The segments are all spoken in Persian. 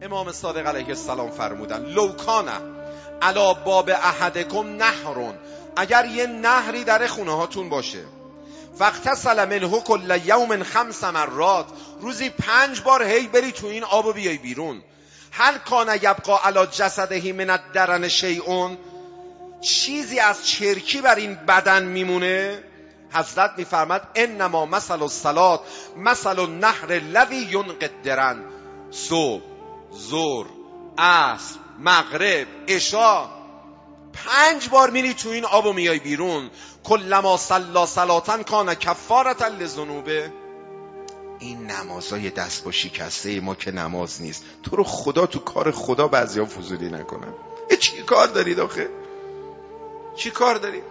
امام صادق علیه السلام فرمودن لوکانه علی باب احدکم نهرون، اگر یه نهری در خونه هاتون باشه، فاغتسل منه کل یوم 5 مرات، روزی 5 بار هی بری تو این آب و بیای بیرون، هل کان یبقا علی جسده من الدرن شیء، چیزی از چرکی بر این بدن میمونه؟ حضرت میفرماد انما مثل الصلاه مثل النهر الذی ینقی الدرن. صبح، ظهر، عصر، مغرب، عشاء 5 بار میری تو این آب و میای بیرون. کلما صلا صلاتن کان کفارة لذنوبه. این نمازای دست با شکسته ما که نماز نیست. تو رو خدا تو کار خدا بعضیا فضولی نکنن. چی کار دارید آخه؟ چی کار دارید؟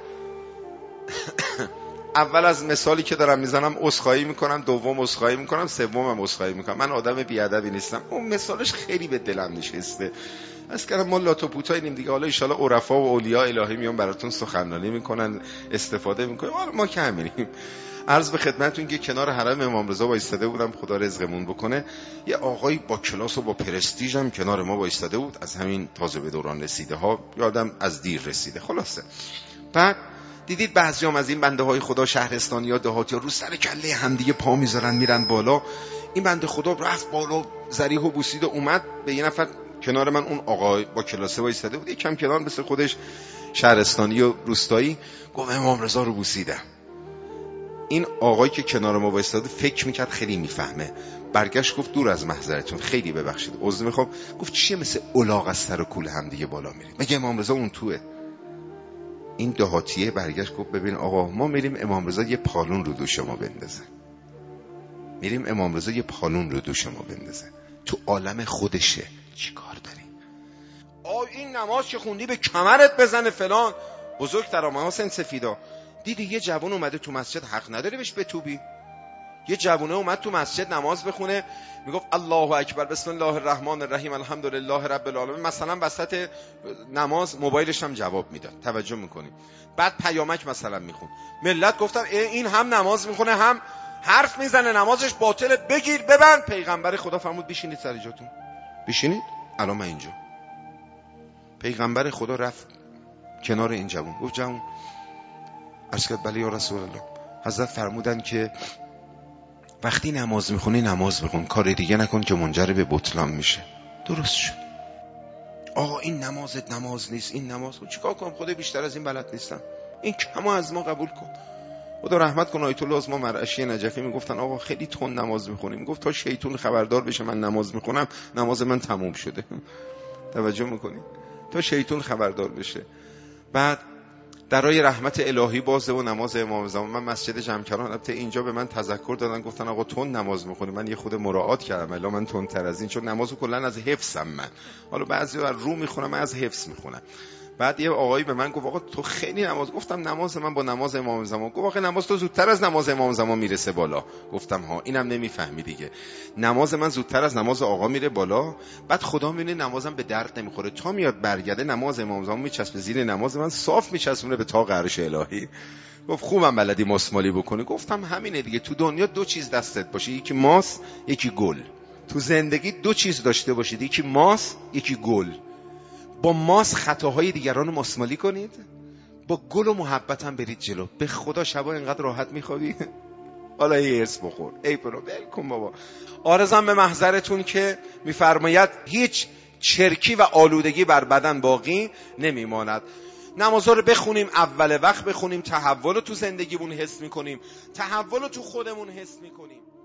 اول از مثالی که دارم میزنم عذرخواهی میکنم، دوم عذرخواهی میکنم، سومم عذرخواهی میکنم. من آدم بیادبی نیستم. اون مثالش خیلی به دلم نشسته. از کردم ما لاتوپوتاییم دیگه، حالا ان شاءالله عرفا و اولیاء الهی میان براتون سخنرانی میکنن، استفاده میکنیم. حالا ما که همینیم. عرض به خدمتتون که کنار حرم امام رضا وایستاده بودم، خدا رزقمون بکنه. یه آقایی با کلاس و با پرستیژ هم کنار ما وایستاده بود، از همین تازه به دوران رسیده ها، یادم از دیر رسیده. خلاصه بعد دیدید بعضیام از این بنده های خدا شهرستانی ها دهاتی ها رو سر کله همدیگه پا میذارن میرن بالا. این بنده خدا رفت بالا، ذریح و بوسید و اومد به یه نفر کنار من، اون آقا با کلاسه وایستاده بود، یکم کنار مثل خودش شهرستانی و روستایی، گفت امام رضا رو بوسیدم. این آقایی که کنار ما وایستاده فکر میکرد خیلی میفهمه، برگشت گفت دور از محضرتون، خیلی ببخشید، عذر میخوام. گفت چیه مثل الاغ از سر و کول همدیگه بالا میریم؟ مگه امام رضا اون توه؟ این دهاتیه برگشت گفت ببین آقا، ما میریم امام رضا یه پالون رو دوش ما بندازه، میریم امام رضا یه پالون رو دوش ما بندازه، تو عالم خودشه، چی کار داری؟ این نماز که خوندی به کمرت بزنه فلان. بزرگترا محاسن سفیدا، دیدی یه جوان اومده تو مسجد، حق نداری بهش بتوبی؟ یه جوونه اومد تو مسجد نماز بخونه، میگفت الله اکبر بسم الله الرحمن الرحیم الحمدلله رب العالمین، مثلا وسط نماز موبایلش هم جواب میداد، توجه میکنیم. بعد پیامک مثلا میخوند، ملت گفتن این هم نماز میخونه هم حرف میزنه، نمازش باطله، بگیر ببند. پیغمبر خدا فرمود بشینید سر جاتون، بشینید، الان من اینجا. پیغمبر خدا رفت کنار این جوان، گفت جوان، عرض کرد بله یا رسول الله. حضرت فرمودن که وقتی نماز میخونی نماز بخون، کار دیگه نکن که منجر به بطلان میشه. درست شد. آقا این نمازت نماز نیست، این نماز چیکار کنم؟ خدا بیشتر از این بلد نیستم، این کما از ما قبول کن. خدا رحمت کن آیت الله عظما مرعشی نجفی میگفتن آقا خیلی تند نماز میخونی، میگفت تا شیطان خبردار بشه من نماز میخونم نماز من تموم شده. توجه میکنی؟ تا شیطان خبردار بشه. بعد درای رحمت الهی بازه و نماز امام زمان. من مسجد جمکران البته اینجا به من تذکر دادن، گفتن آقا تون نماز میخونی. من یه خود مراعات کردم، الا من تندتر از این، چون نمازو کلا از حفظم من. حالا بعضیا از رو میخونم، من از حفظ میخونم. بعد یه آقایی به من گفت آقا تو خیلی نماز. گفتم نماز من با نماز امام زمان. گفت آقا نماز تو زودتر از نماز امام زمان میرسه بالا. گفتم ها، اینم نمیفهمی دیگه. نماز من زودتر از نماز آقا میره بالا. بعد خدا میبینه نمازم به درد نمیخوره، تا میاد برگرده نماز امام زمان میچسبه زیر نماز من، صاف میچسبونه به طاق عرش الهی. گفت خوبم بلدی مسمالی بکنی. گفتم همینه دیگه، تو دنیا 2 چیز دستت باشه، یکی ماس یکی گل. تو زندگی 2 چیز داشته باشید، یکی ماس یکی گل. با ماس خطاهای دیگران رو مسمالی کنید، با گل و محبت هم برید جلو. به خدا شبا اینقدر راحت میخوابی؟ حالا یه ارس بخور، ای برو ول کن بابا. عارضم به محضرتون که میفرماید هیچ چرکی و آلودگی بر بدن باقی نمیماند. نمازها رو بخونیم، اول وقت بخونیم، تحول رو تو زندگیمون حس میکنیم، تحول رو تو خودمون حس میکنیم.